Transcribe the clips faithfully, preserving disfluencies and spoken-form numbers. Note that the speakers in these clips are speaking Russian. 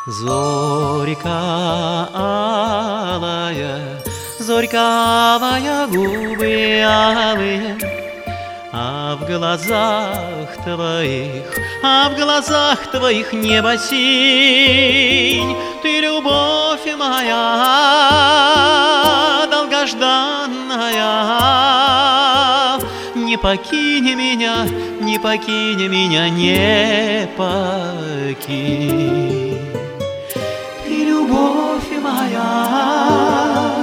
Зорька алая, зорька алая, губы алые, а в глазах твоих, а в глазах твоих небо синь. Ты любовь моя, долгожданная, не покинь меня, не покинь меня, не покинь. Ты любовь моя,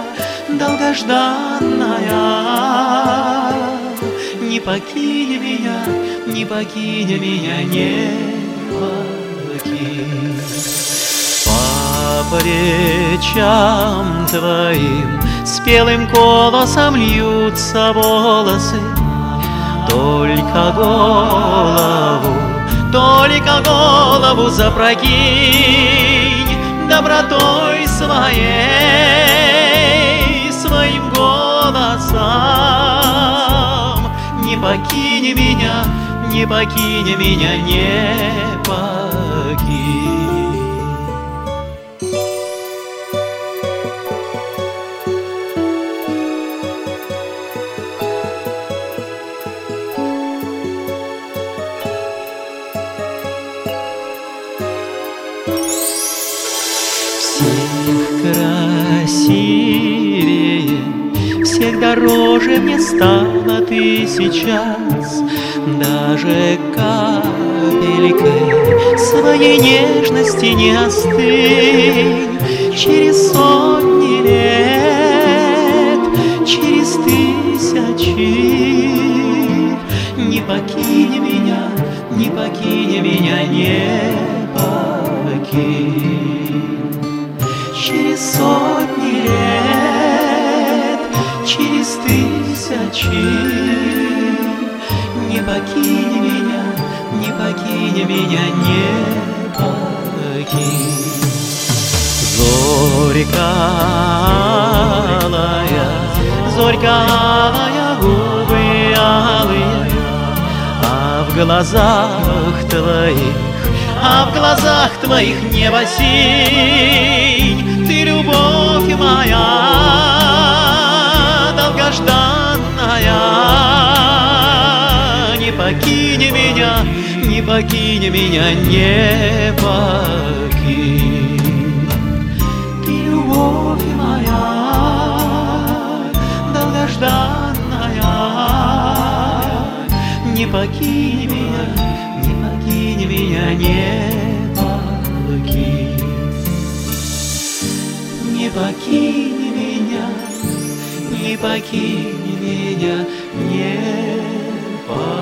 долгожданная, не покинь меня, не покинь меня, не покинь. По плечам твоим спелым колосом льются волосы, только голову, только голову запрокинь, добротой своей, своим голосом. Не покинь меня, не покинь меня, не покинь. Всех красивее, всех дороже мне стала ты сейчас. Даже капелькой своей нежности не остынь. Через сотни лет, через тысячи, не покинь меня, не покинь меня, не покинь. Через сотни лет, через тысячи, не покинь меня, не покинь меня, не покинь. Зорька алая, зорька алая, губы алые, а в глазах твоих, а в глазах твоих небо синь. Ты любовь моя, долгожданная, не покинь меня, не покинь меня, не покинь. Ты любовь моя, долгожданная, не покинь меня, не покинь меня, не покинь. Не покинь меня, не покинь меня, не покинь.